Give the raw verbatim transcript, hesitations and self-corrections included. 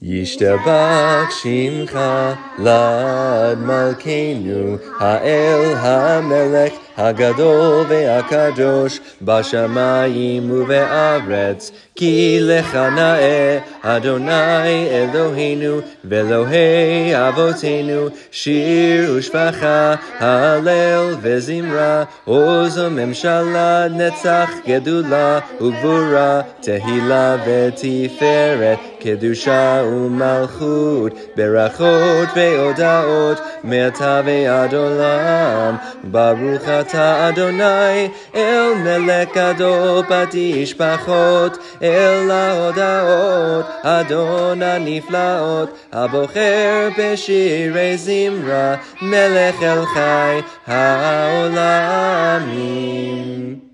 ישתבח שמך לעד מלכנו, האל המלך הגדול והקדוש בשמיים ובארץ, כי לך נאה אדוני אלוהינו ואלוהי אבותינו, שיר ושפחה, הלל וזמרה, עוז וממשלה, נצח גדולה וגבורה, תהילה ותפארת, קדושה ומלכות, ברכות והודאות, מעתה ועד עולם. ברוך אתה אדוני אל מלך גדול פטיש פחות, אל ההודאות אדון הנפלאות, הבוחר בשירי זמרה, מלך אל חי העולמים.